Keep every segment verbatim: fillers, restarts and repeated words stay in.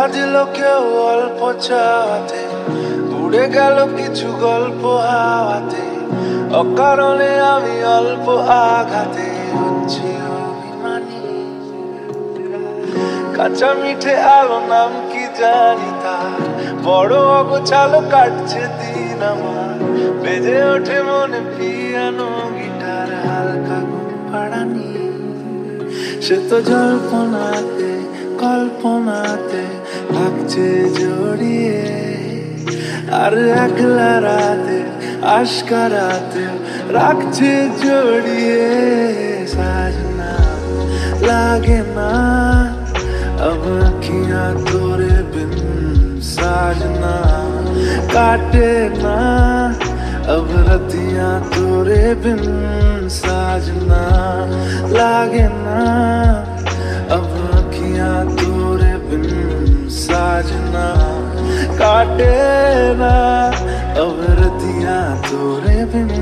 বাজলো কেউ অল্প চাওয়াতে, উড়ে গেল কিছু গল্প হাওয়াতে, অকারণে আমি অল্প আঘাতে হচ্ছি অভিমানী। কাঁচা মিঠে আলো নাম কি জানি তার, বড় অগোছালো কাটছে দিন আমার, বেজে ওঠে মনে পিয়ানো গিটার হালকা ঘুম পাড়ানি। সে তো জল্পনাতে কল্পনাতে থাকছে জড়িয়ে, আর একলা রাতে আশকারাতে রাখছে জড়িয়ে। সাजना लागे ना अब अखियां तोरे बिन, साजना काटे ना अब रतियां तोरे बिन, साजना लागे ना अब अखियां तोरे बिन, साजना काटे ना अब रतियां तोरे बिन।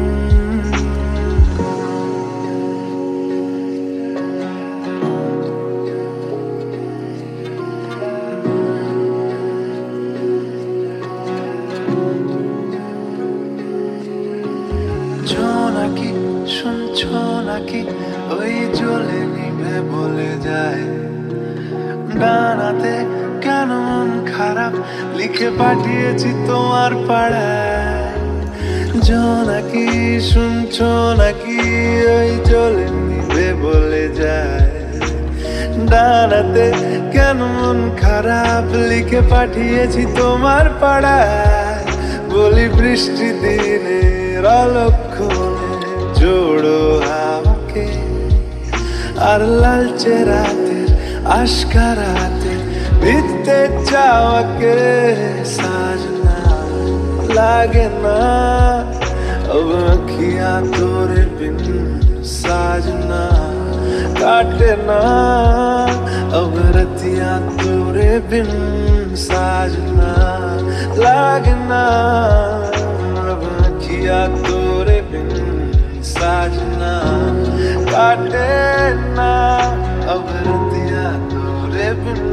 নাকি শুনছো নাকি ওই জ্বলে নিভে বলে যায়, ডানাতে কেন মন খারাপ লিখে পাঠিয়েছি তোমার পাড়ায়। জোনাকি শুনছো নাকি ওই জ্বলে নিভে বলে যায়, ডানাতে কেন মন খারাপ লিখে পাঠিয়েছি তোমার পাড়ায়। বলি বৃষ্টি দিনের অলক্ষণে জোড়ো হাওয়াকে, আর লালচে রাতের আশকারাতে ভিজতে চাওয়াকে। সাजना लागे ना अब अखियां तोरे बिन, साजना काटे ना अब रतियां तोरे बिन, साजना लागे ना अब अखियां तोरे बिन, साजना काटे ना अब रतियां तोरे बिन।